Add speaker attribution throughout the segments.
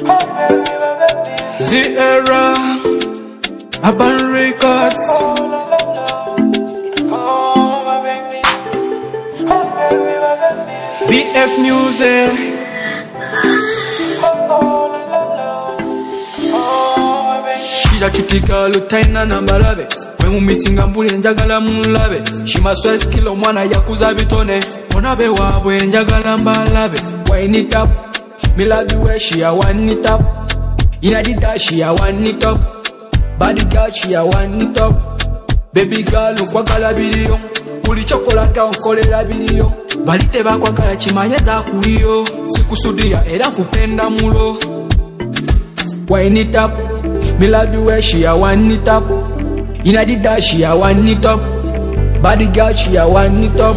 Speaker 1: The Era, Urban Records. BF Music. Shija chutika lutaina na mbalabe Wemu misinga mbuli njagala mulabe Shima swes kilo mwana yakuza bitone Onabe wabwe njagala mbalabe Wine it up Me love the way she a one it up Inna the dash she a one it up Body girl she a one it up Baby girl ukwagala biliyo Uli chokolata unkolela biliyo Balite bakwagala chimanye za kuliyo Sikusudia era kupenda mulo Wine it up Me love the way she a one it up Inna the dash she a one it up Body girl she a one it up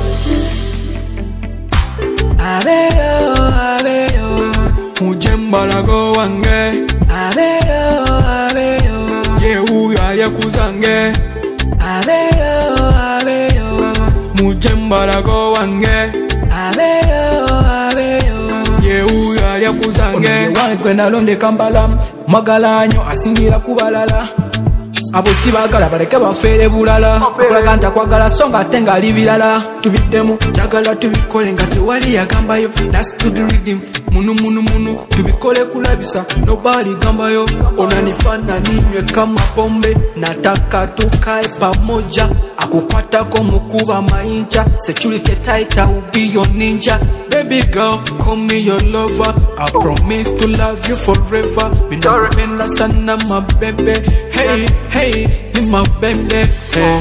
Speaker 1: Abeyo, abeyo Mujembala go wange Abeyo, abeyo Yehu ya kuzange Abeyo, abeyo Mujembala go wange Abeyo, abeyo Yehu ya kuzange Oneziwane kwenda londe Kampala Magalanyo asingira kubalala Abo sibagala bareke bafere bulala Kulaga nta kwagala songa tenga libilala Tubiddemu jagala tubikole nga tewali yagambayo That's to the rhythm Munu tubikole kulabisa Nobody gambayo Onanifana ninywe kama pombe Nataka tukae pamoja Akukwatako mukuba maincha Security tight I will be your ninja Baby girl call me your lover I promise to love you forever Minapenda sana my baby Hey ni my baby hey.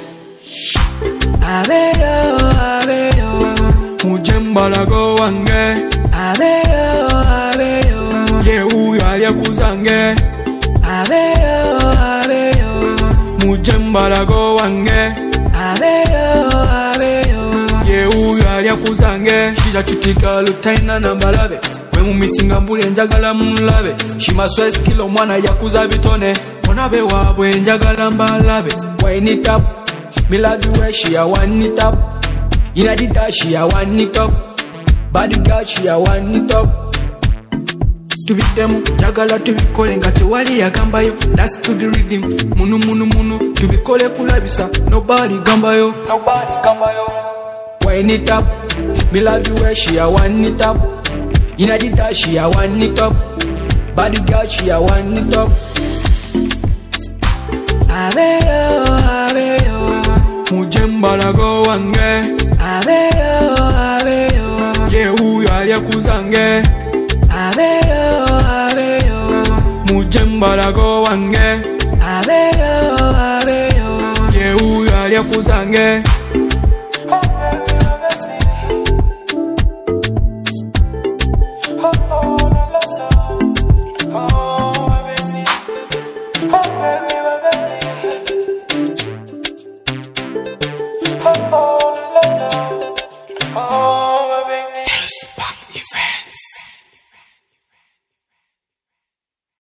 Speaker 1: Abeyo, abeyo Mujembala go wange Abeyo, abeyo Yehu ya kuzange Abeyo, abeyo Mujembala go wange Abeyo, abeyo Yehu ya kuzange Shija chutika lutaina na mbalabe Wemu misinga mbuli njagala mulabe Shima swes kilo mwana yakuza bitone Onabe wabwe njagala mbalabe Wine it up Me love the way she a one it up Inna the dash she a one it up Body girl she a one it up Tubiddemu jagala tubikole nga tewali yagambayo That's to the rhythm Munu tubikole kulabisa Nobody gambayo Wine it up Me love the way she a one it up Inna the dash she a one it up Body girl she a one it up Abeyo, abeyo Mujembala go wange Abeyo, abeyo Yehu ya kuzange Abeyo, abeyo Mujembala go wange Abeyo, abeyo Yehu ya kuzange